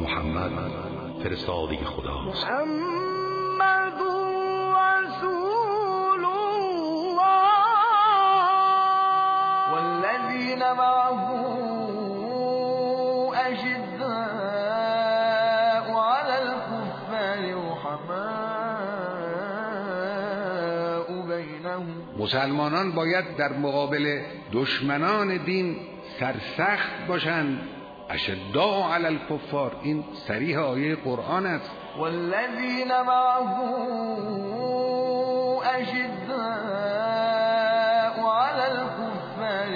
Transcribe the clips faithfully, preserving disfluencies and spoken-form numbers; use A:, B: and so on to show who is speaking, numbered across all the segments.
A: محمد فرستاده خداست.
B: محمد رسول الله والذین معه اشداء علی الكفار رحماء بینهم.
C: مسلمانان باید در مقابل دشمنان دین سرسخت باشند. اشداء علی الکفار، این صریح آیه قرآن است.
B: والذین معه اشداء علی الکفار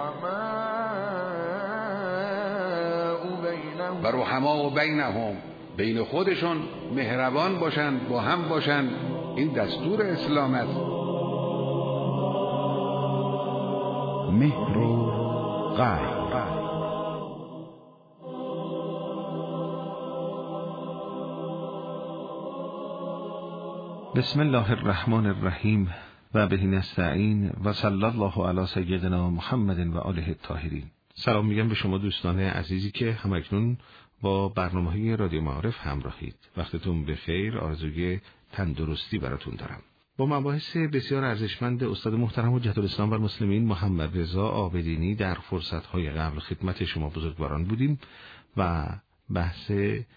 B: رحماء بینهم.
C: و رحماء بینهم، بین خودشون مهربان باشند، با هم باشند. این دستور اسلام است.
D: مهر و قهر.
E: بسم الله الرحمن الرحیم و به نستعین و صلی الله علی سیدنا محمد و آله الطاهرین. سلام میگم به شما دوستان عزیزی که همکنون با برنامه‌های رادیو معارف همراهید. وقتتون بخیر، آرزوی تندرستی براتون دارم. با مباحث بسیار ارزشمند استاد محترم حجت الاسلام و المسلمین محمد رضا عابدینی در فرصت‌های قبل خدمت شما بزرگواران بودیم و بحث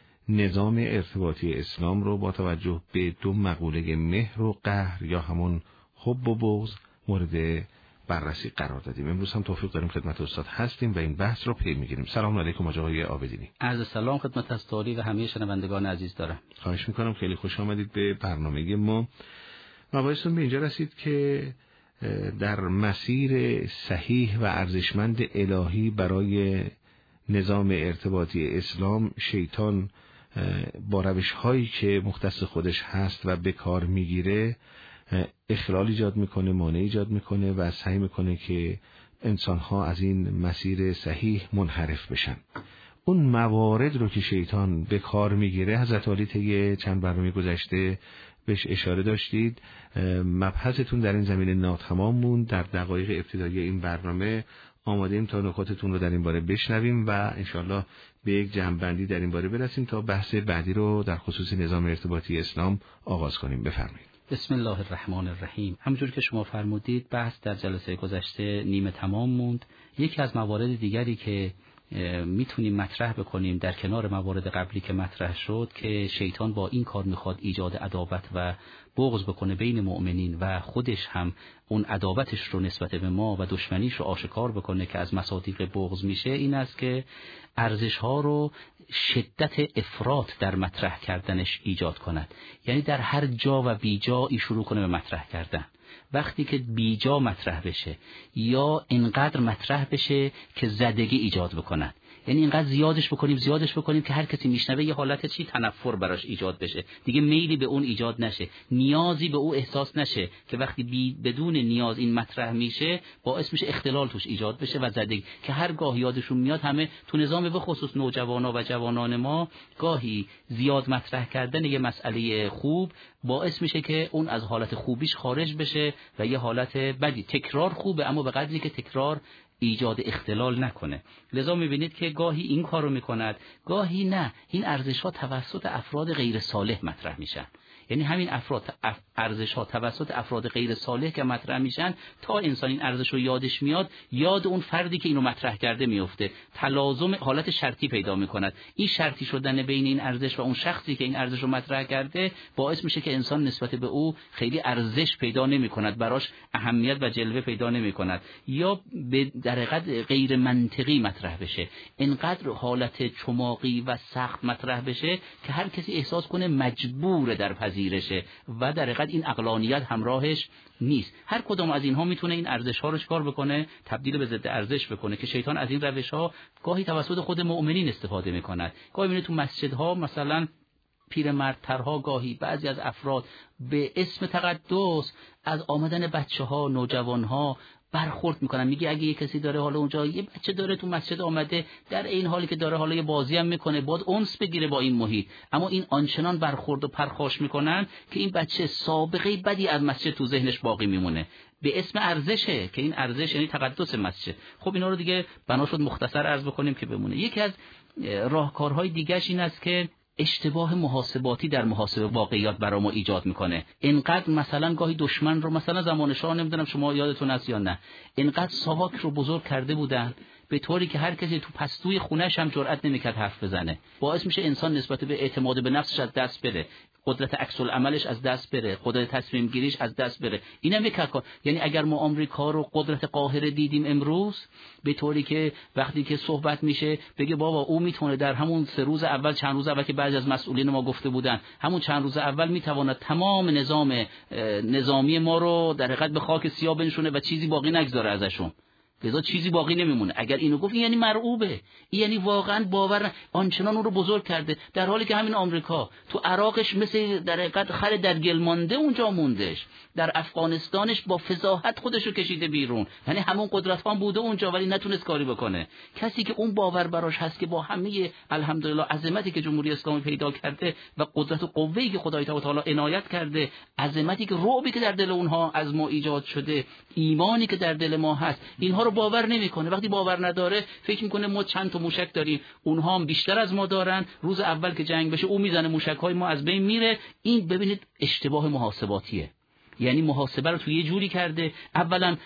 E: نظام ارتباطی اسلام رو با توجه به دو مقوله مهر و قهر یا همون حب و بغض مورد بررسی قرار دادیم. امروز هم توفیق داریم خدمت استاد هستیم و این بحث رو پی میگیریم. سلام علیکم آقای عابدینی.
F: عرض سلام خدمت استادی و همه شنوندگان عزیز دارم.
E: خواهش میکنم، خیلی خوش آمدید به برنامه ما. مباحثمون به اینجا رسید که در مسیر صحیح و ارزشمند الهی برای نظام ارتباطی اسلام شیطان با روش هایی که مختص خودش هست و به کار میگیره اخلال ایجاد میکنه، مانع ایجاد میکنه و سعی میکنه که انسان ها از این مسیر صحیح منحرف بشن. اون موارد رو که شیطان به کار میگیره حضرت علی طی چند برنامه گذشته بهش اشاره داشتید. مبحثتون در این زمینه ناتمام موند. در دقایق ابتدایی این برنامه آماده‌ایم تا نکاتتون رو در این باره بشنویم و انشالله به یک جمع‌بندی در این باره برسیم تا بحث بعدی رو در خصوص نظام ارتباطی اسلام آغاز کنیم. بفرمایید.
F: بسم الله الرحمن الرحیم. همونجور که شما فرمودید بحث در جلسه گذشته نیمه تمام موند. یکی از موارد دیگری که میتونیم مطرح بکنیم در کنار موارد قبلی که مطرح شد که شیطان با این کار میخواد ایجاد عداوت و بغض بکنه بین مؤمنین و خودش هم اون عداوتش رو نسبت به ما و دشمنیش رو آشکار بکنه که از مصادیق بغض میشه، این است که ارزش ها رو شدت افراط در مطرح کردنش ایجاد کند. یعنی در هر جا و بی جایی شروع کنه به مطرح کردن. وقتی که بیجا مطرح بشه یا اینقدر مطرح بشه که زدگی ایجاد بکنن، یعنی اینقدر زیادش بکنیم زیادش بکنیم که هر کسی میشنوه یه حالت چی تنفر براش ایجاد بشه، دیگه میلی به اون ایجاد نشه، نیازی به او احساس نشه که وقتی بی بدون نیاز این مطرح میشه باعث میشه اختلال توش ایجاد بشه و زدگی که هر گاه یادشون میاد. همه تو نظام به خصوص نوجوانا و جوانان ما گاهی زیاد مطرح کردن یه مسئله خوب باعث میشه که اون از حالت خوبیش خارج بشه و یه حالت بدی. تکرار خوبه اما به قدری که تکرار ایجاد اختلال نکنه. لذا میبینید که گاهی این کارو میکند، گاهی نه. این ارزش ها توسط افراد غیر صالح مطرح میشن. یعنی همین افراد ارزش ها توسط افراد غیر صالح که مطرح میشن تا انسان این ارزش رو یادش میاد، یاد اون فردی که اینو مطرح کرده میفته، تلازم حالت شرطی پیدا میکند. این شرطی شدن بین این ارزش و اون شخصی که این ارزش رو مطرح کرده باعث میشه که انسان نسبت به او خیلی ارزش پیدا نمیکند، براش اهمیت و جلوه پیدا نمیکند یا به در حقیقت غیر منطقی مطرح بشه، اینقدر حالت چماقی و سخت مطرح بشه که هر کسی احساس کنه مجبور در پذیرشه و در حقیقت این عقلانیت همراهش نیست. هر کدوم از اینها میتونه این ارزش ها رو چکار بکنه؟ تبدیل به ضد ارزش بکنه که شیطان از این روش ها گاهی توسط خود مؤمنین استفاده میکند. گاهی میبینید تو مسجدها مثلا پیرمردترها، گاهی بعضی از افراد به اسم تقدس از آمدن بچه ها، نوجوان ها برخورد میکنن. میگه اگه یه کسی داره حالا اونجا یه بچه داره تو مسجد آمده، در این حالی که داره حالا یه بازی هم میکنه، باید انس بگیره با این محیط، اما این آنچنان برخورد و پرخاش میکنن که این بچه سابقه بدی از مسجد تو ذهنش باقی میمونه به اسم ارزشه، که این ارزش یعنی تقدس مسجد. خب اینا رو دیگه بنا شد مختصر عرض بکنیم که بمونه. یکی از راهکارهای دیگه‌اش این است که اشتباه محاسباتی در محاسبه واقعیات برای ما ایجاد میکنه. اینقدر مثلا گاهی دشمن رو، مثلا زمان شاه، نمیدونم شما یادتون هست یا نه، اینقدر ساواک رو بزرگ کرده بودن به طوری که هر کسی تو پستوی خونه‌ش هم جرئت نمیکرد حرف بزنه. باعث میشه انسان نسبت به اعتماد به نفسش از دست بره، قدرت عکس العملش از دست بره، قدرت تصمیم گیریش از دست بره. اینم یک کار. یعنی اگر ما آمریکا رو قدرت قاهره دیدیم امروز، به طوری که وقتی که صحبت میشه بگه بابا او میتونه در همون سه روز اول، چند روز اول که بعضی از مسئولین ما گفته بودن، همون چند روز اول میتواند تمام نظام نظامی ما رو در حقیقت به خاک سیاه بنشونه و چیزی باقی نگذاره ازشون. لذا چیزی باقی نمیمونه. اگر اینو گفت این یعنی مرعوبه، این یعنی واقعا باور آنچنان اون رو بزرگ کرده، در حالی که همین آمریکا تو عراقش مثل در حقیقت خر در گل مانده اونجا موندش، در افغانستانش با فضاحت خودش رو کشیده بیرون، یعنی همون قدرت‌ها بوده اونجا ولی نتونست کاری بکنه. کسی که اون باور براش هست که با همه الحمدلله عظمتی که جمهوری اسلامی پیدا کرده و قدرت و قوه‌ای که خدای تعالی عنایت کرده، عظمتی که رعبی که در دل اونها از ما ایجاد شده، ایمانی که در دل ما هست، اینها رو باور نمیکنه. وقتی باور نداره فکر میکنه ما چند تا موشک داریم، اونها هم بیشتر از ما دارن، روز اول که جنگ بشه او میزنه موشک‌های ما از بین میره. این ببینید اشتباه محاسباتیه. یعنی محاسبه رو توی یه جوری کرده. اولا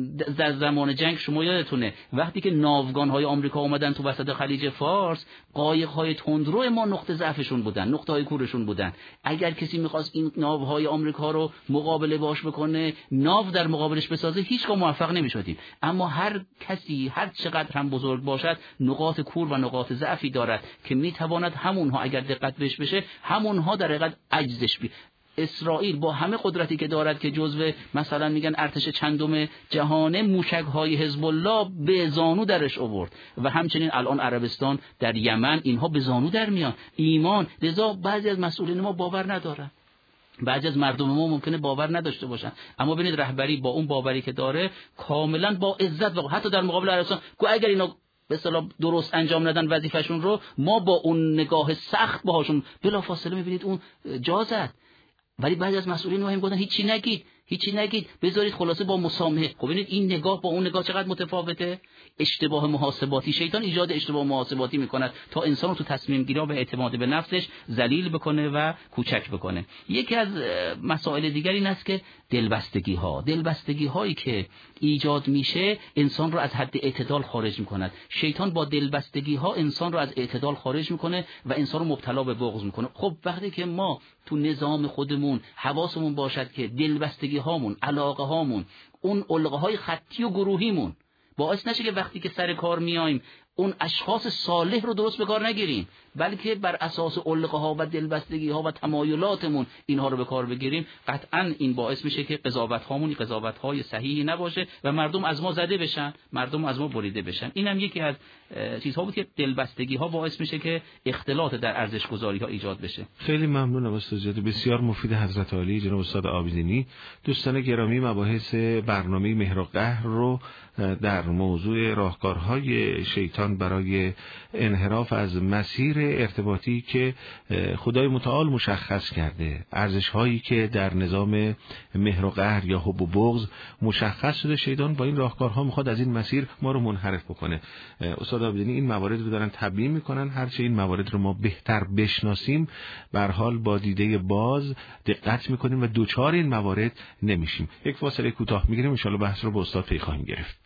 F: در زمان جنگ شما یادتونه وقتی که ناوگان‌های آمریکا اومدن تو وسط خلیج فارس، قایق‌های تندرو ما نقطه ضعفشون بودن، نقطه‌های کورشون بودن. اگر کسی می‌خواست این ناوهای آمریکا رو مقابله باش بکنه، ناو در مقابلش بسازه، هیچگاه موفق نمی‌شدیم. اما هر کسی هر چقدر هم بزرگ باشد، نقاط کور و نقاط ضعفی دارد که می‌تواند همونها اگر دقت بهش بشه، همونها در حقیقت عجزش بی اسرائیل با همه قدرتی که دارد که جزو مثلا میگن ارتش چندم جهانه، موشک‌های حزب الله به زانو درش آورد و همچنین الان عربستان در یمن، اینها به زانو در میان. ایمان. لذا بعضی از مسئولین ما باور ندارن، بعضی از مردم ما ممکنه باور نداشته باشن، اما ببینید رهبری با اون باوری که داره کاملا با عزت و حتی در مقابل عربستان گو اگر اینا به اصطلاح درست انجام ندن وظیفه‌شون رو، ما با اون نگاه سخت باهاشون بلافاصله میبینید اون جا زد. ولی بعضی از مسئولین ما هم گفتن هیچی نگید، هیچی نگید، بذارید خلاصه با مسامحه. خب ببینید این نگاه با اون نگاه چقدر متفاوته. اشتباه محاسباتی، شیطان ایجاد اشتباه محاسباتی میکند تا انسان رو تو تصمیم گیری و اعتماد به نفسش ذلیل بکنه و کوچک بکنه. یکی از مسائل دیگر این است که دلبستگی ها، دلبستگی هایی که ایجاد میشه انسان رو از حد اعتدال خارج میکند. شیطان با دلبستگی ها انسان رو از اعتدال خارج میکنه و انسان رو مبتلا به بغض میکنه. خب وقتی که ما تو نظام خودمون حواسمون باشد که دلبستگی هامون، علاقه هامون، اون علقه های خطی و گروهیمون باعث نشه که وقتی که سر کار میایم اون اشخاص صالح رو درست به کار نگیریم، بلکه بر اساس علقه ها و دلبستگی ها و تمایلاتمون اینها رو به کار بگیریم، قطعا این باعث میشه که قضاوت هامون قضاوت های صحیحی نباشه و مردم از ما زده بشن، مردم از ما بریده بشن. اینم یکی از چیزها بود که دلبستگی ها باعث میشه که اختلاط در ارزش گذاری ها ایجاد بشه.
E: خیلی ممنونم استاد، بسیار مفید حضرت عالی جناب استاد عابدینی. دوستان گرامی، مباحث برنامه مهر و قهر رو در موضوع راهکارهای شیطان برای انحراف از مسیر ارتباطی که خدای متعال مشخص کرده، ارزش‌هایی که در نظام مهر و قهر یا حب و بغض مشخص شده، شیطان با این راهکارها میخواد از این مسیر ما رو منحرف بکنه. استاد عابدینی این موارد رو دارن تبیین میکنن. هرچه این موارد رو ما بهتر بشناسیم، به هر حال با دیده باز دقت میکنیم و دوچار این موارد نمیشیم. یک فاصله کوتاه میگیریم، ان شاءالله بحث رو با استاد پی خواهیم گرفت.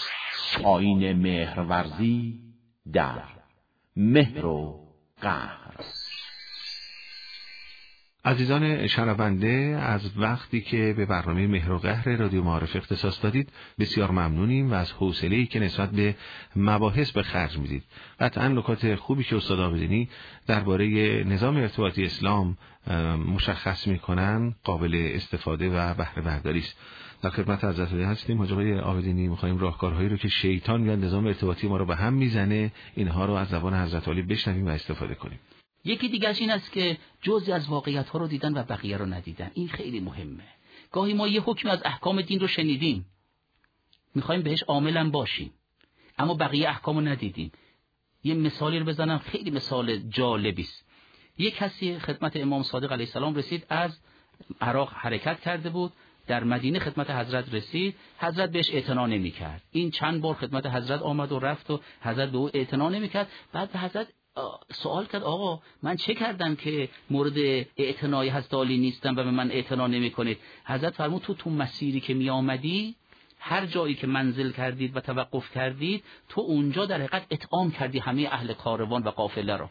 D: آیین مهرورزی در مهر و قهر.
E: عزیزان شنونده، از وقتی که به برنامه مهر و قهر رادیو معارف اختصاص دادید بسیار ممنونیم و از حوصله‌ای که نسبت به مباحث به خرج میدید. قطعاً نکات خوبی که استاد عابدینی درباره نظام ارتباطی اسلام مشخص میکنن قابل استفاده و بهره برداری است. در خدمت حضرت علی هستیم. حاج آقای عابدینی، می‌خوایم راهکارهایی رو که شیطان یا نظام ارتباطی ما رو به هم میزنه، اینها رو از زبان حضرت علی بشنویم و استفاده کنیم.
F: یکی دیگرش این است که جزئی از واقعیت‌ها رو دیدن و بقیه رو ندیدن. این خیلی مهمه. گاهی ما یه حکم از احکام دین رو شنیدیم، میخوایم بهش عاملا باشیم، اما بقیه احکامو ندیدیم. یه مثالی رو بزنم، خیلی مثال جالبی است. یک کسی خدمت امام صادق علیه السلام رسید، از عراق حرکت کرده بود، در مدینه خدمت حضرت رسید، حضرت بهش اعتنا نمی‌کرد. این چند بار خدمت حضرت آمد و رفت و حضرت به او اعتنا نمی‌کرد. بعد به حضرت سوال کرد آقا من چه کردم که مورد اعتنای حضرت علی نیستم و به من اعتنا نمی‌کنید؟ حضرت فرمود تو تو مسیری که می آمدی، هر جایی که منزل کردید و توقف کردید، تو اونجا در حقیقت اطعام کردی همه اهل کاروان و قافله را.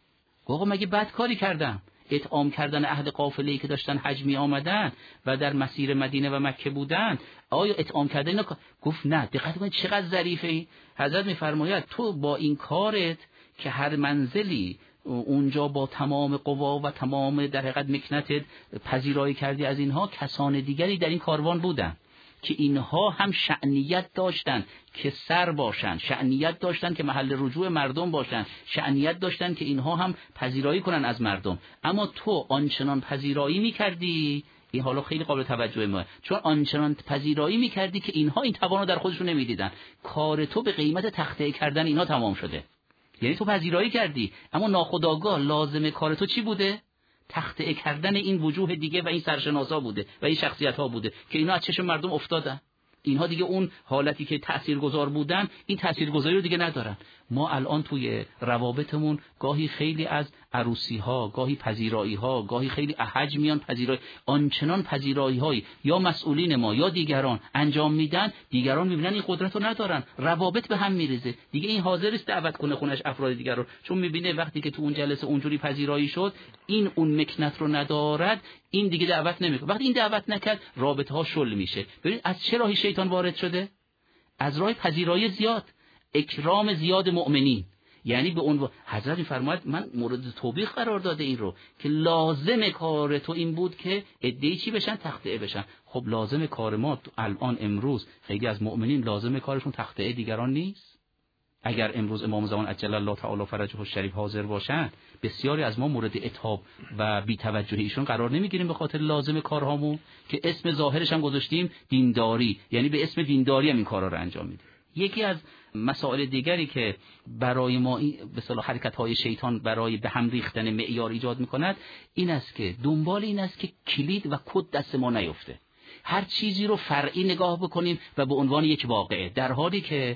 F: آقا مگه بد کاری کردم؟ اطعام کردن اهل قافله‌ای که داشتن حج می آمدن و در مسیر مدینه و مکه بودن، آیا اطعام کردن اینا؟ گفت نه. دقت کنید چقدر ظریفه ای. حضرت می‌فرماید تو با این کارت که هر منزلی اونجا با تمام قوا و تمام در حقیقت مکنتت پذیرایی کردی از اینها، کسان دیگری در این کاروان بودن که اینها هم شأنیت داشتن که سر باشن، شأنیت داشتن که محل رجوع مردم باشن، شأنیت داشتن که اینها هم پذیرایی کنن از مردم. اما تو آنچنان پذیرایی میکردی، این حالا خیلی قابل توجه ما، چون آنچنان پذیرایی میکردی که اینها این توانو در خودشون نمیدیدن. کار تو به قیمت تخطئه کردن اینها تمام شده. یعنی تو پذیرایی کردی، اما ناخودآگاه لازمه کار تو چی بوده؟ تخطئه کردن این وجوه دیگه و این سرشناسا بوده و این شخصیت ها بوده که اینا از چشم مردم افتادن. اینها دیگه اون حالتی که تاثیرگذار بودن، این تاثیرگذاری رو دیگه ندارن. ما الان توی روابطمون گاهی خیلی از عروسی ها، گاهی پذیرایی ها، گاهی خیلی احج میان پذیرایی، آنچنان پذیرایی های یا مسئولین ما یا دیگران انجام میدن، دیگران میبینن این قدرت رو ندارن، روابط به هم میریزه. دیگه این حاضر است دعوت کنه خونش افراد دیگر رو، چون میبینه وقتی که تو اون جلسه اونجوری پذیرایی شد، این اون مکنت رو ندارد، این دیگه دعوت نمیکنه. وقتی این دعوت نکرد، رابطه ها شل میشه. ببین از چه راهی شیطان وارد شده؟ از راه پذیرایی زیاد، اکرام زیاد مؤمنین. یعنی به اون حضرت می‌فرماید من مورد توبیخ قرار داده این رو که لازم کار تو این بود که عده‌ای چی بشن؟ تخطئه بشن. خب لازم کار ما الان امروز خیلی از مؤمنین لازم کارشون تخطئه دیگران نیست. اگر امروز امام زمان عجل الله تعالی فرجه الشریف حاضر باشن، بسیاری از ما مورد عتاب و بی‌توجهی ایشون قرار نمیگیریم به خاطر لازم کارهامون که اسم ظاهرش هم گذاشتیم دینداری، یعنی به اسم دینداری هم این کارا رو انجام میدیم. یکی از مسائل دیگری که برای ما به اصطلاح حرکت‌های شیطان برای به هم ریختن معیار ایجاد می‌کند، این است که دنبال این است که کلید و کد دست ما نیفته. هر چیزی رو فرعی نگاه بکنیم و به عنوان یک واقعه، در حالی که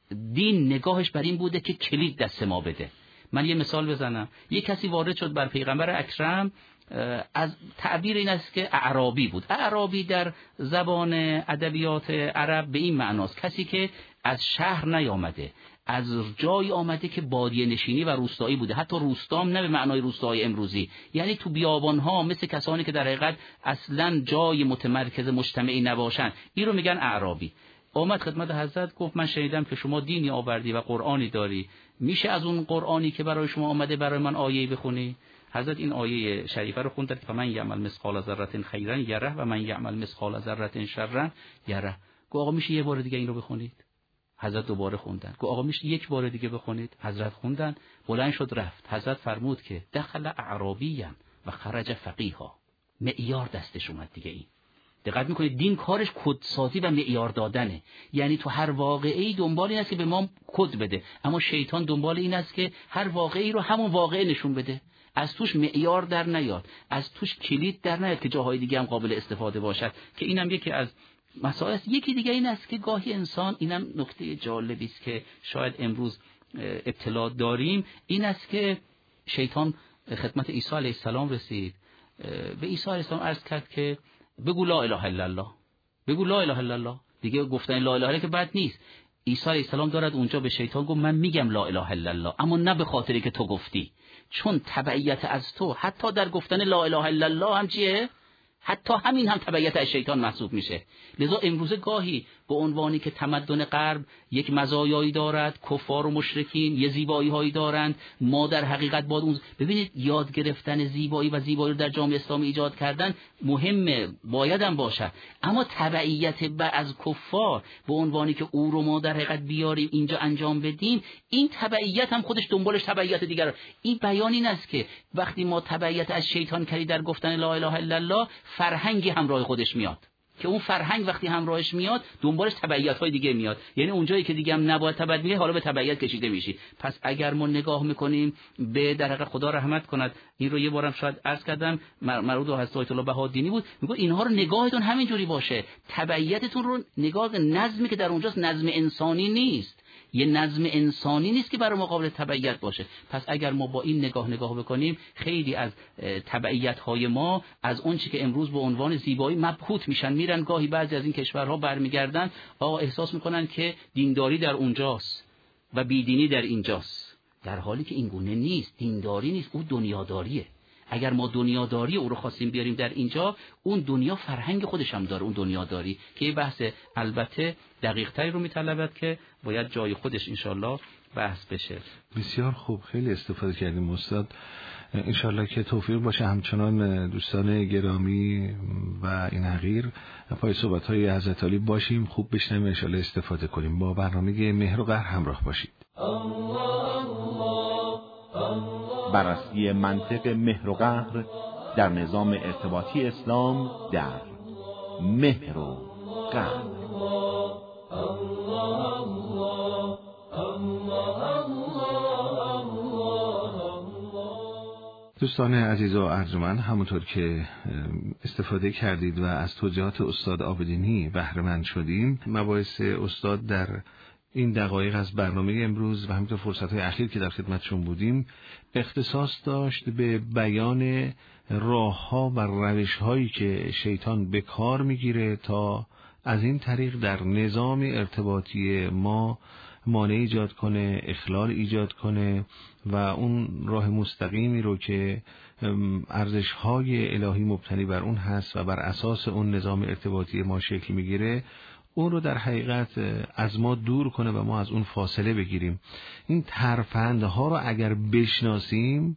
F: دین نگاهش بر این بوده که کلید دست ما بده. من یه مثال بزنم. یک کسی وارد شد بر پیغمبر اکرم، از تعبیر این است که اعرابی بود. اعرابی در زبان ادبیات عرب به این معناست کسی که از شهر نیامده، از جایی آمده که بادیه نشینی و روستایی بوده. حتی روستام نه به معنای روستای امروزی، یعنی تو بیابان‌ها مثل کسانی که در حقیقت اصلاً جای متمرکز مجتمعی نباشن، این رو میگن اعرابی. آمد خدمت حضرت گفت من شنیدم که شما دینی آوردی و قرآنی داری، میشه از اون قرآنی که برای شما آمده برای من آیه‌ای بخونی؟ حضرت این آیه شریفه رو خوندن که من یعمل مثقال ذره خیرا یره و من یعمل مثقال ذره شرا یره. گفت آقا میشه یه بار دیگه این رو بخونید؟ حضرت دوباره خوندن. گفت آقا میشه یک بار دیگه بخونید؟ حضرت خوندن، بلند شد رفت. حضرت فرمود که دخل اعرابیا و خرج فقیها. معیار دستش اومد دیگه. این دقت میکنید دین کارش کدسازی و معیار دادنه، یعنی تو هر واقعه‌ای دنبال این است که به ما کد بده، اما شیطان دنبال این است که هر واقعه‌ای رو همون واقعه نشون بده، از توش معیار در نیاد، از توش کلید در نیاد که جاهای دیگه هم قابل استفاده باشد. که اینم یکی از مسائل است. یکی دیگه این است که گاهی انسان، اینم نکته جالبی است که شاید امروز اطلاع داریم، این است که شیطان خدمت عیسی علیه السلام رسید، به عیسی علیه السلام عرض کرد که بگو لا اله الا الله، بگو لا اله الا الله. دیگه گفتن لا اله الا که بد نیست. عیسی علیه السلام دارد اونجا به شیطان گفت من میگم لا اله الا الله، اما نه به خاطری که تو گفتی، چون تبعیت از تو حتی در گفتن لا اله الا الله هم چیه؟ حتی همین هم تبعیت از شیطان محسوب میشه. لذا امروزه گاهی به عنوانی که تمدن غرب یک مزایایی دارد، کفار و مشرکین یه زیبایی هایی دارند، ما در حقیقت باید اون ببینید یاد گرفتن زیبایی و زیبایی رو در جامعه اسلامی ایجاد کردن مهمه، باید هم باشه، اما تبعیت از کفار به عنوانی که او رو ما در حقیقت بیاریم اینجا انجام بدیم، این تبعیت هم خودش دنبالش تبعیت دیگر. این بیان این است که وقتی ما تبعیت از شیطان کردی در گفتن لا اله الا الله، فرهنگی همراه خودش میاد. که اون فرهنگ وقتی همراهش میاد دنبالش تبعیت‌های دیگه میاد، یعنی اونجایی که دیگه هم نباید تبعیت میگه حالا به تبعیت کشیده میشی. پس اگر ما نگاه میکنیم به در حقیقت خدا رحمت کند، این رو یه بارم شاید عرض کردم مربوط به حضرت آیت الله بهادینی بود، میگه اینها رو نگاهتون همینجوری باشه، تبعیتتون رو نگاه نظمی که در اونجاست نظم انسانی نیست، یه نظم انسانی نیست که برای مقابل تبعیت باشه. پس اگر ما با این نگاه نگاه بکنیم خیلی از تبعیت‌های ما از اون چی که امروز به عنوان زیبایی مبهوت میشن، میرن گاهی بعضی از این کشورها برمیگردن آقا احساس میکنن که دینداری در اونجاست و بیدینی در اینجاست، در حالی که این گونه نیست. دینداری نیست، او دنیاداریه. اگر ما دنیاداری او رو خواستیم بیاریم در اینجا، اون دنیا فرهنگ خودش هم داره، اون دنیاداری که یه بحث البته دقیق تری رو میطلبد که باید جای خودش انشالله بحث بشه.
E: بسیار خوب، خیلی استفاده کردیم استاد. انشالله که توفیق باشه همچنان دوستان گرامی و این حقیر پای صحبت‌های حضرت علی باشیم، خوب بشنویم، انشالله استفاده کنیم. با برنامه مهر و قهر همراه باشید.
D: بررسی منطق مهر و قهر در نظام ارتباطی اسلام در مهر و قهر.
E: دوستان عزیز و ارجمند، همونطور که استفاده کردید و از توضیحات استاد عابدینی بهره مند شدیم، مباحث استاد در این دقایق از برنامه امروز و همینطور فرصت‌های اخیر که در خدمتشون بودیم اختصاص داشت به بیان راه‌ها و روش‌هایی که شیطان به کار می‌گیره تا از این طریق در نظام ارتباطی ما مانع ایجاد کنه، اخلال ایجاد کنه و اون راه مستقیمی رو که ارزش‌های الهی مبتنی بر اون هست و بر اساس اون نظام ارتباطی ما شکل می‌گیره، اون رو در حقیقت از ما دور کنه و ما از اون فاصله بگیریم. این ترفندها رو اگر بشناسیم،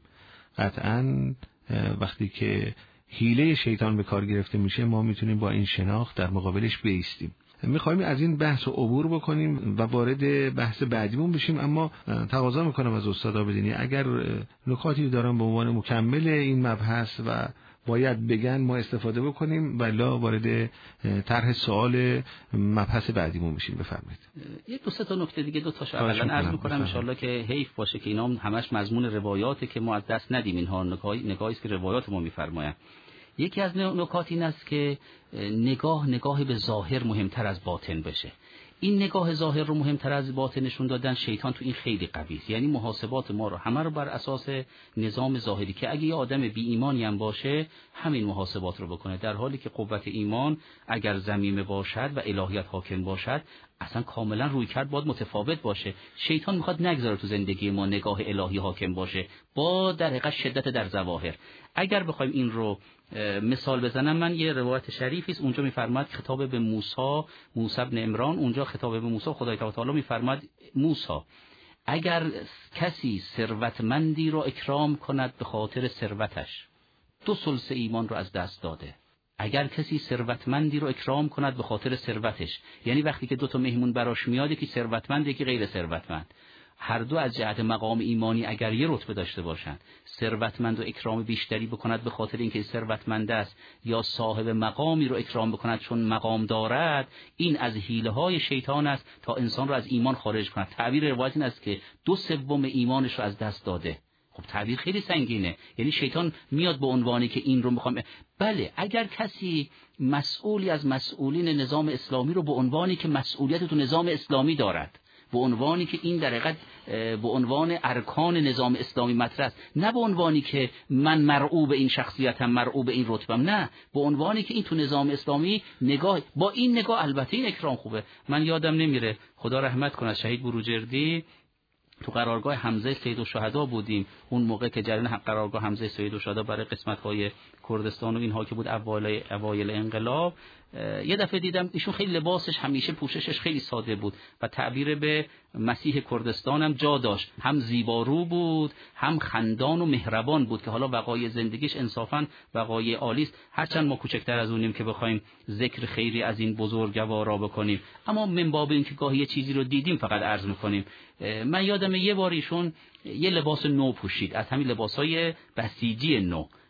E: قطعاً وقتی که حیله شیطان به کار گرفته میشه ما میتونیم با این شناخت در مقابلش بایستیم. میخوایم از این بحث عبور بکنیم و وارد بحث بعدیمون بشیم، اما تقاضا میکنم از استاد عابدینی اگر نکاتی دارن به عنوان مکمل این مبحث و باید بگن ما استفاده بکنیم، ولا وارد طرح سوال مبحث بعدیمون میشیم. بفرمایید.
F: یک دو سه تا نکته دیگه دو تاشو اولا عرض میکنم ان شاءالله که حیف باشه که اینا همش مضمون روایاته که ما از دست ندیم، اینها نگاهی نگاهی است که روایات ما میفرمایند. یکی از نکات این است که نگاه نگاهی به ظاهر مهمتر از باطن بشه. این نگاه ظاهر رو مهمتر از باطن نشون دادن شیطان تو این خیلی قوی است، یعنی محاسبات ما رو همه رو بر اساس نظام ظاهری که اگه یه آدم بی ایمانی هم باشه همین محاسبات رو بکنه، در حالی که قوت ایمان اگر ضمیمه باشد و الهیت حاکم باشد اصلا کاملا روی کرد باید متفاوت باشه. شیطان میخواد نگذاره تو زندگی ما نگاه الهی حاکم باشه با در حقیقت شدت در ظواهر. اگر بخوایم این رو مثال بزنم، من یه روایت شریفی است اونجا میفرماد خطاب به موسی، موسی ابن عمران، اونجا خطاب به موسی خدای تعالی میفرماد موسی اگر کسی ثروتمندی رو اکرام کند به خاطر ثروتش دو ثلث ایمان رو از دست داده. اگر کسی ثروتمندی رو اکرام کند به خاطر ثروتش، یعنی وقتی که دو تا مهمون براش میاد، یکی ثروتمند یکی غیر ثروتمند، هر دو از جهت مقام ایمانی اگر یه رتبه داشته باشند، ثروتمند و اکرام بیشتری بکند به خاطر اینکه ثروتمند است یا صاحب مقامی رو اکرام بکند چون مقام دارد، این از حیله های شیطان است تا انسان رو از ایمان خارج کند. تعبیر روایت این است که دو سوم ایمانش رو از دست داده. خب تعبیر خیلی سنگینه، یعنی شیطان میاد به عنوانی که این رو میخوام. بله اگر کسی مسئولی از مسئولین نظام اسلامی رو به عنوانی که مسئولیت تو نظام اسلامی دارد، به عنوانی که این در حقیقت به عنوان ارکان نظام اسلامی مطرح است، نه به عنوانی که من مرعوب این شخصیتم، مرعوب این رتبم، نه، به عنوانی که این تو نظام اسلامی نگاه، با این نگاه البته این اکرام خوبه. من یادم نمیره، خدا رحمت کنه، شهید بروجردی تو قرارگاه حمزه سید الشهدا بودیم، اون موقع که جریان قرارگاه حمزه سید الشهدا برای قسمت‌های کردستان و اینها که بود اوایل اوایل انقلاب، یه دفعه دیدم ایشون خیلی لباسش همیشه پوششش خیلی ساده بود و تعبیر به مسیح کردستان هم جا داشت، هم زیبارو بود هم خندان و مهربان بود که حالا وقایع زندگیش انصافاً وقایع عالی است، هرچند ما کوچکتر از اونیم که بخوایم ذکر خیری از این بزرگوارا بکنیم، اما من باب این که گاهی یه چیزی رو دیدیم فقط عرض میکنیم. من یادم یه بار ایشون یه لباس نو پوشید، از همین لباسای بسیجی نو،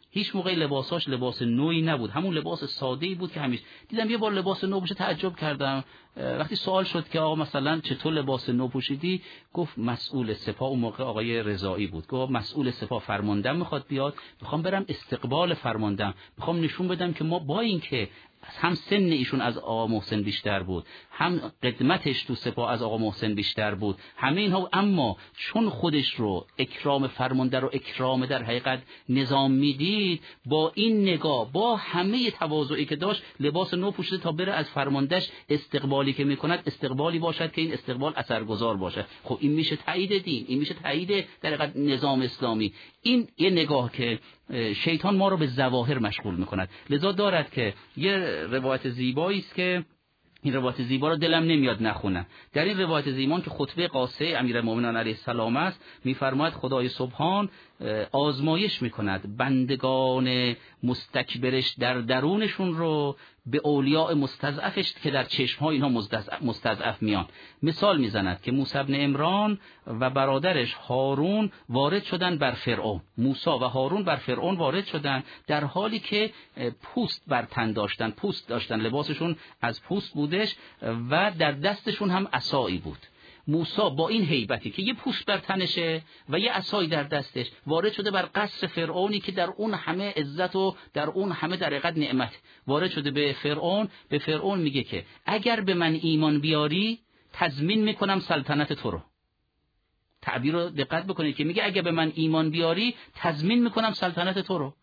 F: هیچ موقع لباساش لباس نوعی نبود، همون لباس ساده‌ای بود که همیشه دیدم. یه بار لباس نو پوشه تعجب کردم. وقتی سوال شد که آقا مثلا چطور لباس نو پوشیدی، گفت مسئول سپاه، اون موقع آقای رضایی بود، گفت مسئول سپاه فرماندم میخواد بیاد، میخوام برم استقبال فرماندم، میخوام نشون بدم که ما با این که هم سن ایشون از آقا محسن بیشتر بود، هم قدمتش تو سپاه از آقا محسن بیشتر بود، همه اینها، اما چون خودش رو اکرام فرمانده رو اکرام در حقیقت نظام میدید، با این نگاه، با همه تواضعی که داشت، لباس نو پوشیده تا بره از فرماندهش استقبالی که میکند استقبالی باشد که این استقبال اثرگذار باشه. خب این میشه تایید دین، این میشه تایید در حقیقت نظام اسلامی. این یه نگاه که شیطان ما رو به ظواهر مشغول میکند. لذا دارد که یه روایت زیبایی است که این روایت زیبا رو دلم نمیاد نخونم. در این روایت زیبا که خطبه قاصه امیرالمومنین علیه السلام است، میفرماید خدای سبحان آزمایش میکند بندگان مستکبرش در درونشون رو به اولیاء مستضعفش که در چشم‌ها اینها مستضعف میان. مثال میزند که موسی بن عمران و برادرش هارون وارد شدن بر فرعون. موسی و هارون بر فرعون وارد شدن در حالی که پوست بر تن داشتن، پوست داشتن، لباسشون از پوست بودش و در دستشون هم عصایی بود. موسی با این هیبتی که یه پوست بر تنشه و یه عصای در دستش وارد شده بر قصر فرعونی که در اون همه عزت و در اون همه در حقیقت نعمت، وارد شده به فرعون. به فرعون میگه که اگر به من ایمان بیاری تضمین میکنم سلطنت تو رو. تعبیر رو دقت بکنید که میگه اگر به من ایمان بیاری تضمین میکنم سلطنت تو رو.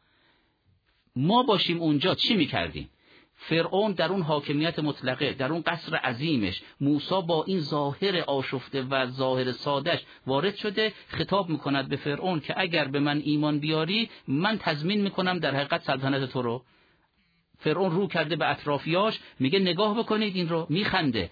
F: ما باشیم اونجا چی میکردیم؟ فرعون در اون حاکمیت مطلقه، در اون قصر عظیمش، موسی با این ظاهر آشفته و ظاهر سادش وارد شده، خطاب میکند به فرعون که اگر به من ایمان بیاری من تضمین میکنم در حقیقت سلطنت تو رو. فرعون رو کرده به اطرافیاش، میگه نگاه بکنید این رو، میخنده.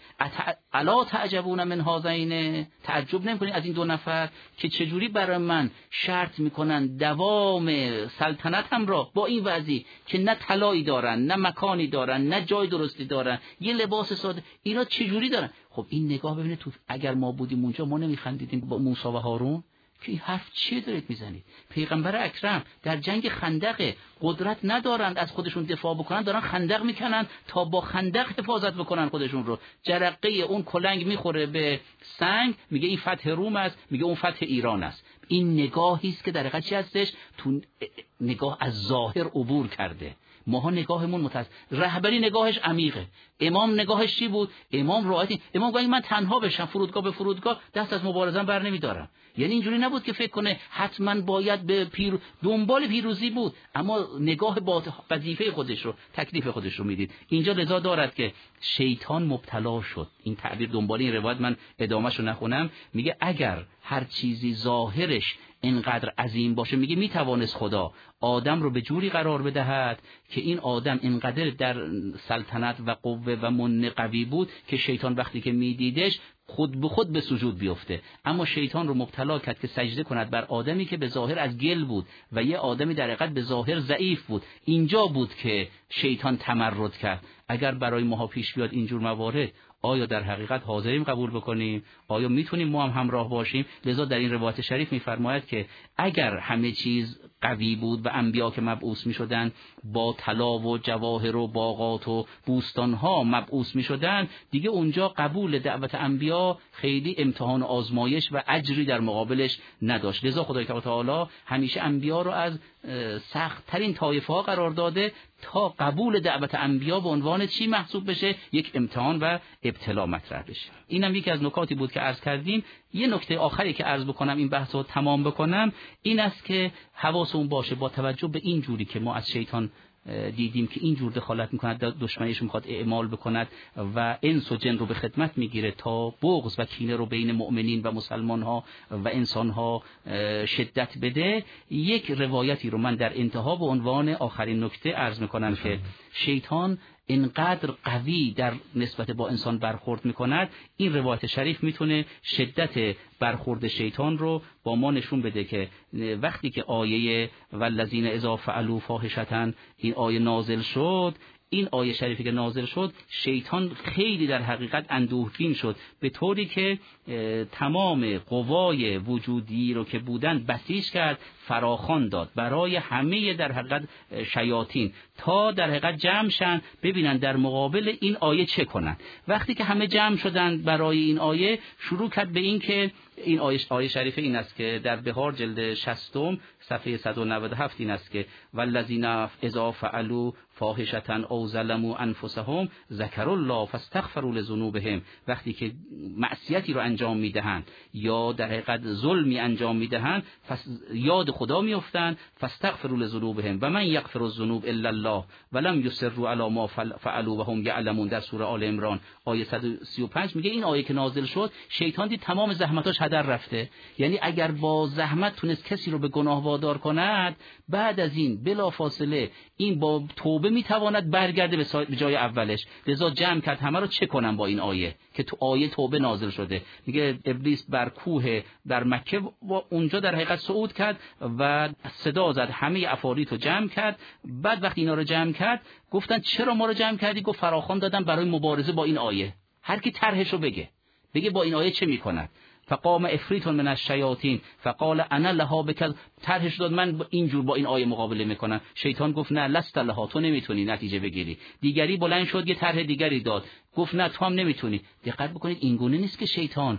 F: الا تعجبون من هذین، تعجب نمیکنید از این دو نفر که چجوری برای من شرط میکنن دوام سلطنتم را با این وضعی که نه طلایی دارن، نه مکانی دارن، نه جای درستی دارن، یه لباس ساده، اینا چجوری دارن؟ خب این نگاه ببینید تو، اگر ما بودیم اونجا ما نمیخندیدیم با موسی و هارون که این حرف چیه دارید میزنید؟ پیغمبر اکرم در جنگ خندق قدرت ندارند از خودشون دفاع بکنن، دارن خندق میکنن تا با خندق حفاظت بکنن خودشون رو. جرقه اون کلنگ میخوره به سنگ، میگه این فتح روم است، میگه اون فتح ایران است. این نگاهی است که در حقیقت چی هستش؟ تو نگاه از ظاهر عبور کرده. ماها نگاهمون متأسف، رهبری نگاهش عمیقه. امام نگاهش چی بود؟ امام رعایت، امام گفت من تنها بشم فرودگاه به فرودگاه دست از مبارزه بر نمیدارم. یعنی اینجوری نبود که فکر کنه حتما باید به پیر دنبال پیروزی بود، اما نگاه با وظیفه خودش رو، تکلیف خودش رو میدید. اینجا لذا دارد که شیطان مبتلا شد. این تعبیر دنبال این روایت من ادامهش رو نخونم، میگه اگر هر چیزی ظاهرش اینقدر عظیم باشه، میگه میتوانست خدا آدم رو به جوری قرار بدهد که این آدم اینقدر در سلطنت و قوه و من قوی بود که شیطان وقتی که میدیدش خود به خود به سجود بیفته. اما شیطان رو مبتلا کرد که سجده کند بر آدمی که به ظاهر از گل بود و یه آدمی در حقیقت به ظاهر ضعیف بود. اینجا بود که شیطان تمرد کرد. اگر برای ما پیش بیاد اینجور موارد، آیا در حقیقت حاضریم قبول بکنیم؟ آیا میتونیم ما هم همراه باشیم؟ لذا در این روایت شریف میفرماید که اگر همه چیز قوی بود و انبیا که مبعوث میشدن با طلا و جواهر و باغات و بوستانها مبعوث میشدن، دیگه اونجا قبول دعوت انبیا خیلی امتحان و آزمایش و اجری در مقابلش نداشت. لذا خدای تعالی همیشه انبیا رو از سخت ترین طایفه ها قرار داده تا قبول دعوت انبیا به عنوان چی محسوب بشه؟ یک امتحان و ابتلا مطرح بشه. اینم یکی از نکاتی بود که عرض کردیم. یه نکته آخری که عرض بکنم این بحث رو تمام بکنم این است که حواسمون باشه با توجه به این جوری که ما از شیطان دیدیم که این جور دخالت میکند، دشمنیش میخواد اعمال بکند و انس و جن رو به خدمت میگیره تا بغض و کینه رو بین مؤمنین و مسلمان ها و انسان ها شدت بده. یک روایتی رو من در انتها به عنوان آخرین نکته عرض میکنم که شیطان اینقدر قوی در نسبت با انسان برخورد میکند. این روایت شریف میتونه شدت برخورد شیطان رو با ما نشون بده که وقتی که آیه والذین اذا فعلوا فاحشة این آیه نازل شد، این آیه شریفی که نازل شد شیطان خیلی در حقیقت اندوهگین شد، به طوری که تمام قوای وجودی رو که بودن بسیج کرد، فراخوان داد برای همه در حقیقت شیاطین تا در حقیقت جمع شن ببینن در مقابل این آیه چه کنن. وقتی که همه جمع شدن برای این آیه، شروع کرد به این که این آیه, آیه شریفه این است که در بهار جلد شصت صفحه صد و نود و هفت این است که والذین اذا فعلوا فاحشة او ظلموا انفسهم ذکروا الله فاستغفروا لذنوبهم. وقتی که معصیتی رو انجام میدهند یا در حقیقت ظلمی انجام میدهند، یاد خدا میافتند، فاستغفروا لذنوبهم و من یغفر الذنوب الا الله ولم یصروا علی ما فعلوا وهم یعلمون. در سوره آل عمران آیه صد و سی و پنج میگه این آیه که نازل شد شیطان دید تمام زحمتاش هدر رفته، یعنی اگر با زحمت تونست کسی رو به گناه وادار کند، بعد از این بلا فاصله این با توبه میتواند برگرده به جای اولش. لذا جمع کرد همه رو چه کنم با این آیه که تو آیه توبه نازل شده. میگه ابلیس بر کوه در مکه و اونجا در حقیقت صعود کرد و صدا زد، همه عفاریت رو جمع کرد. بعد وقتی اینا رو جمع کرد گفتن چرا ما رو جمع کردی؟ گفت فراخوان دادم برای مبارزه با این آیه. هر کی طرحشو بگه بگه با این آیه چه میکند. فقام افریت من الشیاطین فقال انا لها بک. طرحش داد من اینجور با این آیه مقابله میکنم. شیطان گفت نه لست لها، تو نمیتونی نتیجه بگیری. دیگری بلند شد یه طرح دیگری داد، گفت نه تو هم نمیتونی. دقت بکنید این گونه نیست که شیطان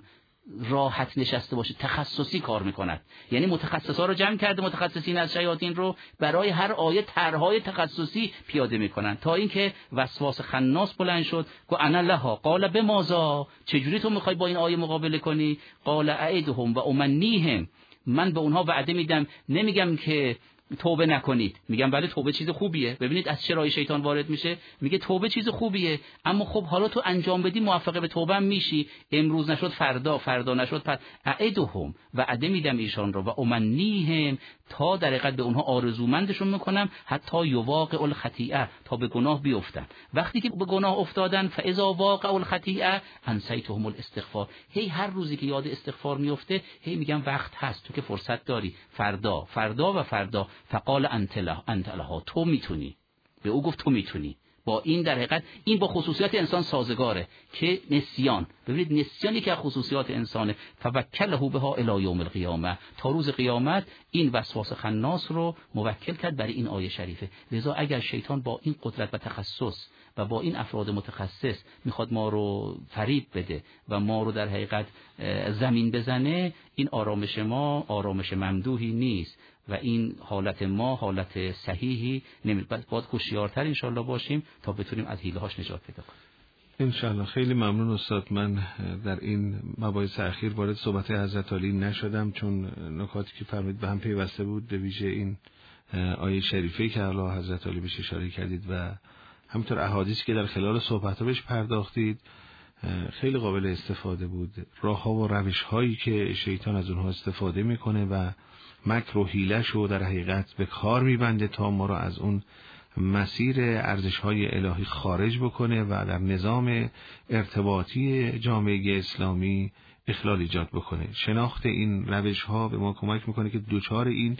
F: راحت نشسته باشه، تخصصی کار میکند. یعنی متخصصا رو جمع کرده، متخصصین از شیاطین رو برای هر آیه طرحهای تخصصی پیاده میکنن، تا اینکه وسواس خناس بلند شد گفت انا لها. قال بماذا، چجوری تو میخوای با این آیه مقابله کنی؟ قال اعدهم و امنیهم، من به اونها وعده میدم، نمیگم که توبه نکنید، میگم بله توبه چیز خوبیه. ببینید از چه راه شیطان وارد میشه، میگه توبه چیز خوبیه، اما خب حالا تو انجام بدی موفق به توبه هم میشی، امروز نشد فردا، فردا نشد پس اعدهم، وعده میدم ایشان رو، و امنیهم، تا در حقیقت به اونها آرزومندشون میکنم، حتی یواقع الخطیئه، تا به گناه بیفتن. وقتی که به گناه افتادن فاذا واقع الخطیئه انسیتهم الاستغفار، هی هر روزی که یاد استغفار میفته هی میگم وقت هست، تو که فرصت داری، فردا فردا و فردا. فقال انت له انت لها، تو میتونی. به او گفت تو میتونی. با این در حقیقت این با خصوصیات انسان سازگاره که نسیان. ببینید نسیان یکی از خصوصیات انسانه. فوکله بها الی یوم القیامه، تا روز قیامت این وسواس خناس رو موکل کرد برای این آیه شریفه. لذا اگر شیطان با این قدرت و تخصص و با این افراد متخصص میخواد ما رو فریب بده و ما رو در حقیقت زمین بزنه، این آرامش ما آرامش ممدوحی نیست و این حالت ما حالت صحیحی نمی. باید هوشیارتر انشالله باشیم تا بتونیم از حیله‌هاش نجات پیدا کنیم.
E: انشالله. خیلی ممنون استاد. من در این مباحث اخیر وارد صحبت حضرت علی نشدم چون نکاتی که فرمودید به هم پیوسته بود، به ویژه این آیه شریفه که اعلی حضرت علی بهش اشاره کردید و همینطور احادیثی که در خلال صحبت‌ها بهش پرداختید خیلی قابل استفاده بود. راه‌ها و روش‌هایی که شیطان از اونها استفاده میکنه و مکر و حیله‌ش رو در حقیقت به کار میبنده تا ما رو از اون مسیر ارزش‌های الهی خارج بکنه و در نظام ارتباطی جامعه اسلامی اخلال ایجاد بکنه. شناخت این روش‌ها به ما کمک میکنه که دوچار این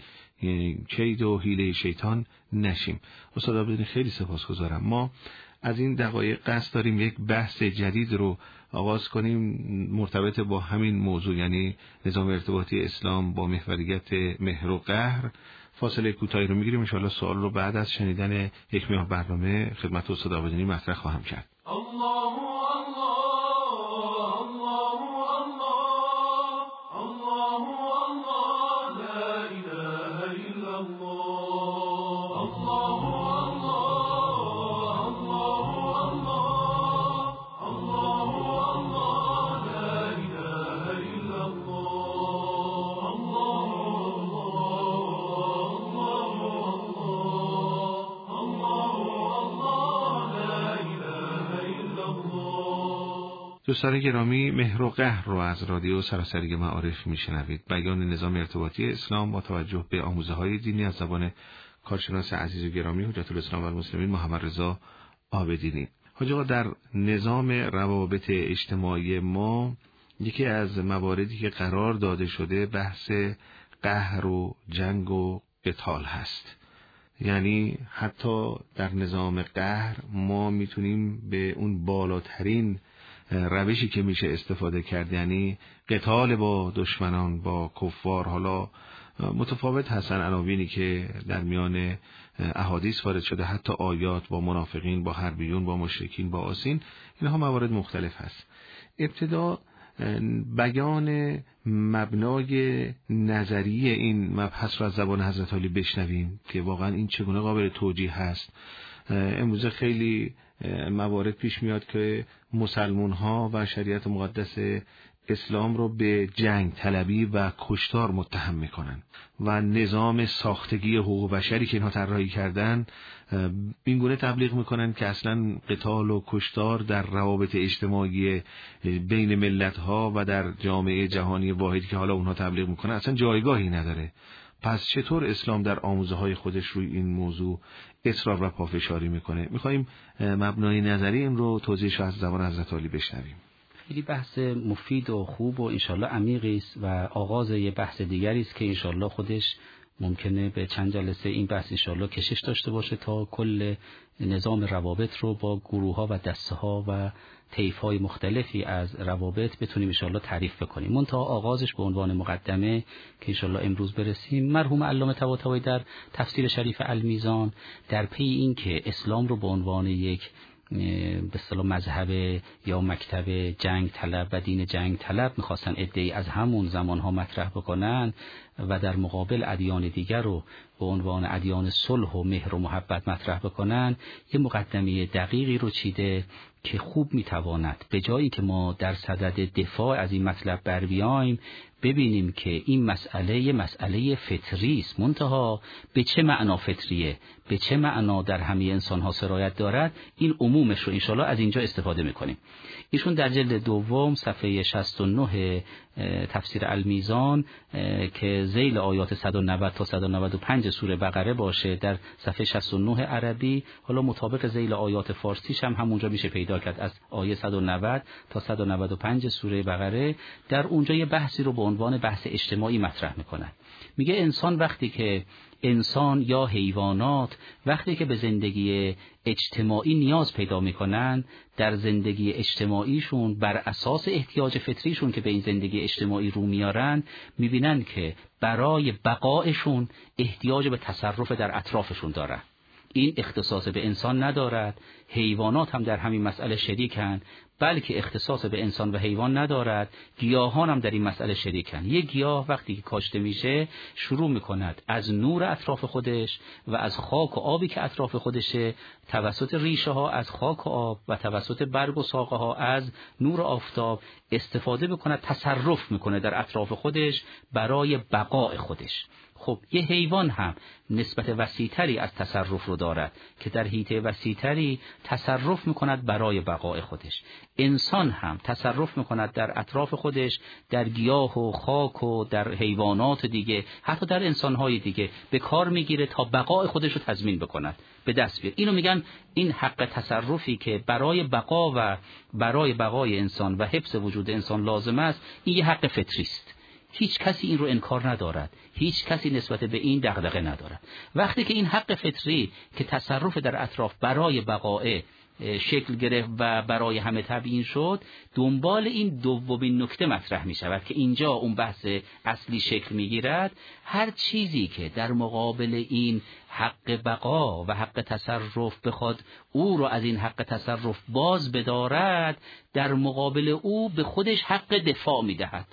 E: کید و حیله شیطان نشیم. استاد عبدالدین خیلی سپاسگزارم. ما از این دقایق قصد داریم یک بحث جدید رو آغاز کنیم مرتبط با همین موضوع، یعنی نظام ارتباطی اسلام با محوریت مهر و قهر. فاصله کوتاهی رو میگیریم، ان شاءالله سوال رو بعد از شنیدن یک ماه برنامه خدمت استاد عبدالدین مطرح خواهم کرد. الله دوستان گرامی، مهر و قهر رو از رادیو سراسری معارف میشنوید. بیان نظام ارتباطی اسلام با توجه به آموزه‌های دینی از زبان کارشناس عزیز و گرامی حجت الاسلام و المسلمین محمد رضا عابدینی. حاج آقا، در نظام روابط اجتماعی ما یکی از مواردی که قرار داده شده بحث قهر و جنگ و قتال هست. یعنی حتی در نظام قهر ما میتونیم به اون بالاترین روشی که میشه استفاده کرد، یعنی قتال با دشمنان، با کفار. حالا متفاوت هستن عناوینی که در میان احادیث وارد شده، حتی آیات، با منافقین، با حربیون، با مشرکین، با آسین، اینها موارد مختلف هست. ابتدا بیان مبنای نظری این مبحث را از زبان حضرت علی بشنویم که واقعا این چگونه قابل توجیه هست. امروز خیلی موارد پیش میاد که مسلمان ها و شریعت مقدس اسلام رو به جنگ طلبی و کشتار متهم میکنن و نظام ساختگی حقوق بشری که اینها طراحی کردن این گونه تبلیغ میکنن که اصلا قتال و کشتار در روابط اجتماعی بین ملت ها و در جامعه جهانی واحدی که حالا اونها تبلیغ میکنن اصلا جایگاهی نداره. پس چطور اسلام در آموزه های خودش روی این موضوع اصرار و پافشاری میکنه؟ میخواییم مبنای نظری این رو توضیحش از زبان حضرت علی بشنویم.
F: خیلی بحث مفید و خوب و انشالله عمیقی است و آغاز یه بحث دیگری است که انشالله خودش ممکنه به چند جلسه این بحث انشالله کشش داشته باشه تا کل نظام روابط رو با گروه ها و دسته ها و طیف های مختلفی از روابط بتونیم انشالله تعریف بکنیم. منتها آغازش به عنوان مقدمه که انشالله امروز برسیم، مرحوم علامه طباطبایی در تفسیر شریف المیزان در پی این که اسلام رو به عنوان یک به اصطلاح مذهب یا مکتب جنگ طلب و دین جنگ طلب میخواستن عده‌ای از همون زمانها مطرح بکنن و در مقابل ادیان دیگر رو به عنوان ادیان صلح و مهر و محبت مطرح بکنن، یه مقدمه دقیقی رو چیده که خوب میتواند به جایی که ما در صدد دفاع از این مطلب بر بیایم ببینیم که این مسئله یه مسئله فطری است. منتها به چه معنا فطریه، به چه معنا در همه انسان ها سرایت دارد، این عمومش رو انشالله از اینجا استفاده میکنیم. ایشون در جلد دوم صفحه شصت و نه تفسیر المیزان که ذیل آیات صد و نود تا صد و نود و پنج سوره بقره باشه، در صفحه شصت و نه عربی، حالا مطابق ذیل آیات فارسیش هم همونجا میشه پیدا کرد، از آیه صد و نود تا صد و نود و پنج سوره بقره، در اونجا یه بحثی رو به عنوان بحث اجتماعی مطرح میکنن. میگه انسان وقتی که انسان یا حیوانات وقتی که به زندگی اجتماعی نیاز پیدا میکنن، در زندگی اجتماعیشون بر اساس احتیاج فطریشون که به این زندگی اجتماعی رو میارن، میبینن که برای بقایشون احتیاج به تصرف در اطرافشون دارن. این اختصاص به انسان ندارد، حیوانات هم در همین مسئله شریکن، بلکه اختصاص به انسان و حیوان ندارد، گیاهان هم در این مسئله شریکن. یک گیاه وقتی که کاشته میشه شروع میکند از نور اطراف خودش و از خاک و آبی که اطراف خودشه، توسط ریشه ها از خاک و آب و توسط برگ و ساقه ها از نور آفتاب استفاده میکند، تصرف میکنه در اطراف خودش برای بقای خودش. خب یه حیوان هم نسبت وسیع‌تری از تصرف رو دارد که در حیطه وسیع‌تری تصرف میکند برای بقای خودش. انسان هم تصرف میکند در اطراف خودش، در گیاه و خاک و در حیوانات دیگه، حتی در انسان‌های دیگه به کار میگیره تا بقای خودش رو تضمین بکند، به دست بیاره. اینو میگن این حق تصرفی که برای بقا و برای بقای انسان و حفظ وجود انسان لازم است، این یه حق فطری است. هیچ کسی این رو انکار ندارد، هیچ کسی نسبت به این دغدغه ندارد. وقتی که این حق فطری که تصرف در اطراف برای بقای شکل گرفت و برای همه تبیین شد، دنبال این دومین نکته مطرح می شود که اینجا اون بحث اصلی شکل می گیرد. هر چیزی که در مقابل این حق بقا و حق تصرف بخواد او رو از این حق تصرف باز بدارد، در مقابل او به خودش حق دفاع می دهد.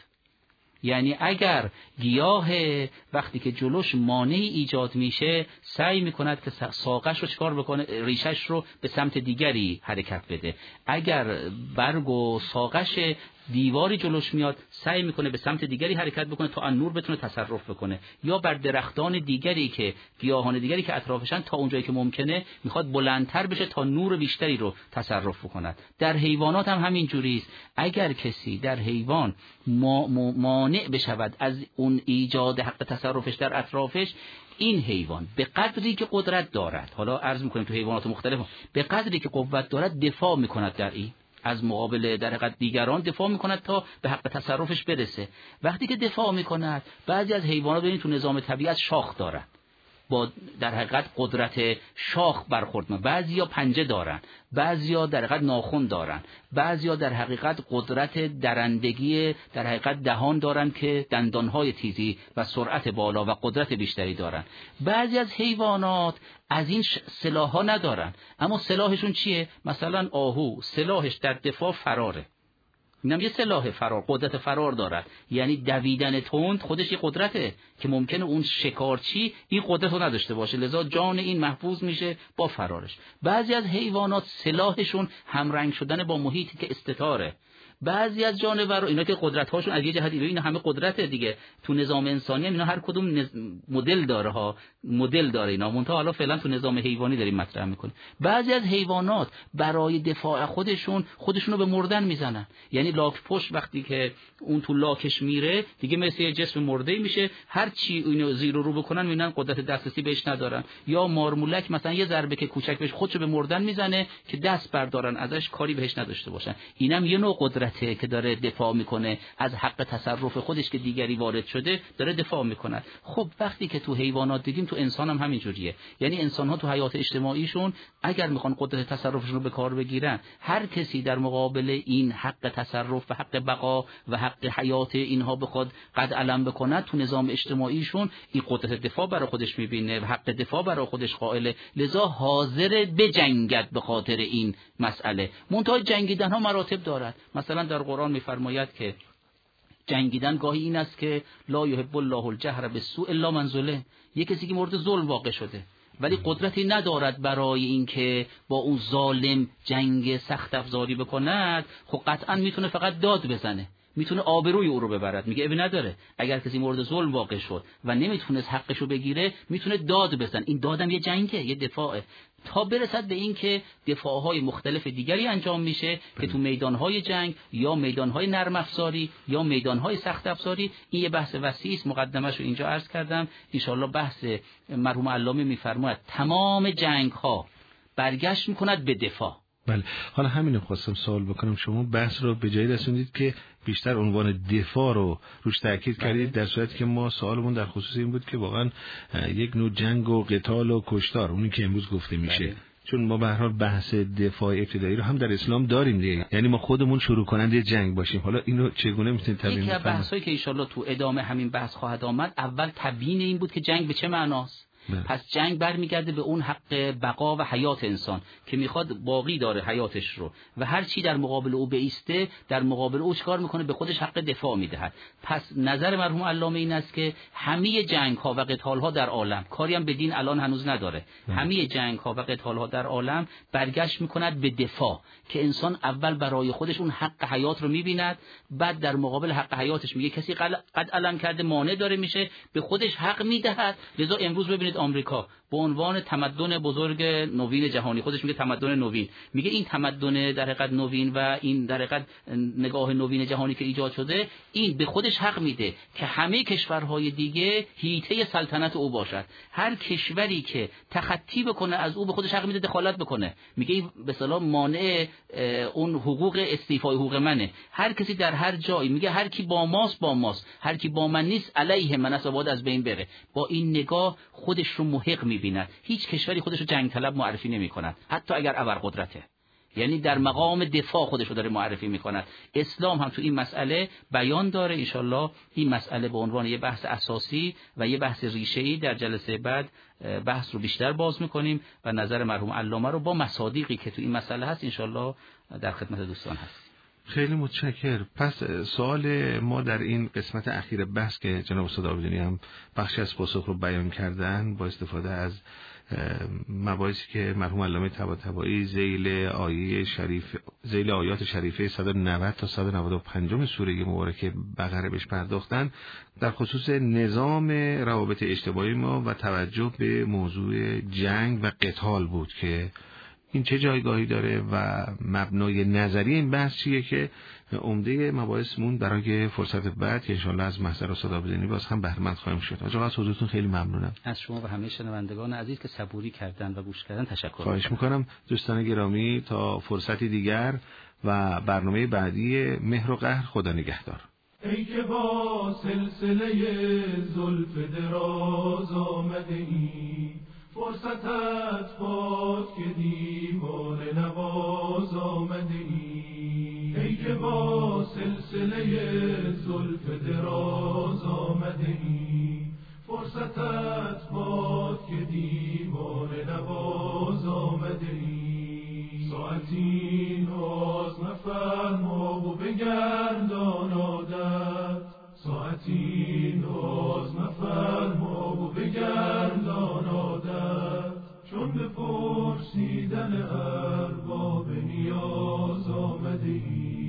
F: یعنی اگر گیاه وقتی که جلوش مانعی ایجاد میشه سعی میکند که ساقش رو چکار بکنه، ریشش رو به سمت دیگری حرکت بده. اگر برگ و ساقش دیواری جلوش میاد سعی میکنه به سمت دیگری حرکت بکنه تا ان نور بتونه تصرف بکنه، یا بر درختان دیگری که گیاهان دیگری که اطرافشن تا اونجایی که ممکنه میخواد بلندتر بشه تا نور بیشتری رو تصرف بکند. در حیوانات هم همین جوری است. اگر کسی در حیوان مانع بشود از اون ایجاد حق تصرفش در اطرافش، این حیوان به قدری که قدرت دارد، حالا عرض میکنیم تو حیوانات مختلف، به قدری که قوت دارد دفاع میکند در این از مقابل در حقیقت دیگران دفاع میکند تا به حق تصرفش برسه. وقتی که دفاع میکند، بعضی از حیوانات ببینید تو نظام طبیعت شاخ دارند، با در حقیقت قدرت شاخ برخورد میکنن، بعضیا پنجه دارن، بعضیا در حقیقت ناخن دارن، بعضیا در حقیقت قدرت درندگی در حقیقت دهان دارن که دندانهای تیزی و سرعت بالا و قدرت بیشتری دارن. بعضی از حیوانات از این سلاح‌ها ندارن، اما سلاحشون چیه؟ مثلا آهو سلاحش در دفاع فراره، اینم یه سلاح فرار، قدرت فرار دارد، یعنی دویدن تند خودش یه قدرته که ممکنه اون شکارچی این قدرت رو نداشته باشه، لذا جان این محفوظ میشه با فرارش. بعضی از حیوانات سلاحشون همرنگ شدن با محیطی که استتاره. بعضی از جانورها اینا که قدرت‌هاشون از یه جهت اینا همه قدرته دیگه، تو نظام انسانی هم اینا هر کدوم نز... مدل داره ها، مدل داره اینا، منتها حالا فعلا تو نظام حیوانی داریم مطرح میکنیم. بعضی از حیوانات برای دفاع خودشون خودشونو به مردن میزنن، یعنی لاک پشت وقتی که اون تو لاکش میره دیگه مثل یه جسم مرده میشه، هر چی اینو زیر و رو بکنن میبینن قدرت دسترسی بهش ندارن. یا مارمولک مثلا یه ضربه که کوچک بهش خودشو به مردن میزنه که دست بردارن ازش، کاری بهش نداشته باشن. اینم یه نوع قدرت که داره دفاع میکنه از حق تصرف خودش که دیگری وارد شده، داره دفاع میکنه. خب وقتی که تو حیوانات دیدیم تو انسان هم همین جوریه، یعنی انسان ها تو حیات اجتماعیشون اگر میخوان قدرت تصرفشون رو به کار بگیرن، هر کسی در مقابل این حق تصرف و حق بقا و حق حیات اینها بخواد قد علم بکنه، تو نظام اجتماعیشون این قدرت دفاع برای خودش میبینه و حق دفاع برای خودش قائله، لذا حاضر بجنگد به خاطر این مسئله. منتها جنگیدن ها مراتب دارد. مثلا در قرآن میفرماید که جنگیدن گاهی این است که لا یحب الله الجهر بالسوء الا من ظلم، یک کسی که مورد ظلم واقع شده ولی قدرتی ندارد برای اینکه با اون ظالم جنگ سخت افزاری بکند، خب قطعا میتونه فقط داد بزنه، میتونه آبروی او رو ببرد. میگه ابی نداره، اگر کسی مورد ظلم واقع شد و نمیتونست حقشو بگیره میتونه داد بزن، این دادم یه جنگه، یه دفاعه، تا برسد به این که دفاعهای مختلف دیگری انجام میشه که تو میدانهای جنگ یا میدانهای نرم افزاری یا میدانهای سخت افزاری. این یه بحث وسیع است، مقدمه‌اش رو اینجا عرض کردم. ان شاءالله بحث مرحوم علامه میفرماید تمام جنگ‌ها برگشت میکند به دفاع.
E: بله، حالا همین رو خواستم سوال بکنم. شما بحث رو به جایی رسوندید که بیشتر عنوان دفاع رو روش تاکید کردید، در صورتی که ما سوالمون در خصوص این بود که واقعا یک نوع جنگ و قتال و کشتار، اونی که امروز گفته میشه، بله. چون ما به هر حال بحث دفاع ابتدایی رو هم در اسلام داریم دیگه، یعنی ما خودمون شروع کننده جنگ باشیم. حالا اینو چگونه میتونید تبیین کنید؟
F: یکی از بحثایی که ان شاءالله تو ادامه همین بحث خواهد آمد، اول تبیین این بود که جنگ به چه معناست. بله. پس جنگ برمیگرده به اون حق بقا و حیات انسان که میخواد باقی داره حیاتش رو و هر چی در مقابل او بیسته در مقابل او چیکار میکنه؟ به خودش حق دفاع میدهد. پس نظر مرحوم علامه این است که همه جنگ ها و قتال ها در عالم، کاری هم به دین الان هنوز نداره، بله. همه جنگ ها و قتال ها در عالم برگشت میکند به دفاع، که انسان اول برای خودش اون حق حیات رو میبیند، بعد در مقابل حق حیاتش میگه کسی قد علم کرده مانع داره میشه، به خودش حق میدهد. لذا امروز ببینید آمریکا به عنوان تمدن بزرگ نوین جهانی، خودش میگه تمدن نوین، میگه این تمدن در حقیقت نوین و این در حقیقت نگاه نوین جهانی که ایجاد شده، این به خودش حق میده که همه کشورهای دیگه حیطه سلطنت او باشد. هر کشوری که تخطی بکنه از او به خودش حق میده دخالت بکنه، میگه این به اصطلاح مانع اون حقوق استیفای حقوق منه. هر کسی در هر جایی میگه هر کی با ماست با ماست، هر کی با من نیست علیه من است، باید از بین بره. با این نگاه خودش رو محق میبیند. هیچ کشوری خودش رو جنگ طلب معرفی نمیکند، حتی اگر ابرقدرته، یعنی در مقام دفاع خودش رو داره معرفی میکند. اسلام هم تو این مسئله بیان داره. انشالله این مسئله به عنوان یه بحث اساسی و یه بحث ریشه‌ای در جلسه بعد بحث رو بیشتر باز میکنیم و نظر مرحوم علامه رو با مصادیقی که تو این مسئله هست انشالله در خدمت دوستان هست.
E: خیلی متشکر. پس سوال ما در این قسمت اخیر بحث که جناب استاد آبدینی هم بخشی از پاسخ رو بیان کردن با استفاده از مباحثی که مرحوم علامه طباطبایی ذیل آیه شریف ذیل آیات شریفه صد و نود تا صد و نود و پنج سوره مبارکه بقره بهش پرداختن، در خصوص نظام روابط اجتماعی ما و توجه به موضوع جنگ و قتال بود که این چه جایگاهی داره و مبنای نظری این بحث چیه، که عمده مباحثمون برای فرصت بعد که انشاءالله از محضر استاد آبدینی باز هم بهره‌مند خواهیم شد. آقا از حضورتون خیلی ممنونم.
F: از شما و همه شنوندگان عزیز که صبوری کردن و گوش کردن تشکر.
E: خواهش میکنم. دوستان گرامی تا فرصتی دیگر و برنامه بعدی مهر و قهر، خدا نگهدار.
G: ای که با سلسله زلف دراز آمده ای، فرصتت باد که دیوان نواز آمده ای. ای که با سلسله زلف دراز آمده ای، فرصتت باد که دیوان نواز آمده ای. ساعتی ناز نفرما و بگردان عادت، ساعتی ناز نفرما و بگردان عادت، چون به پرسیدن ارباب نیاز آمده ای.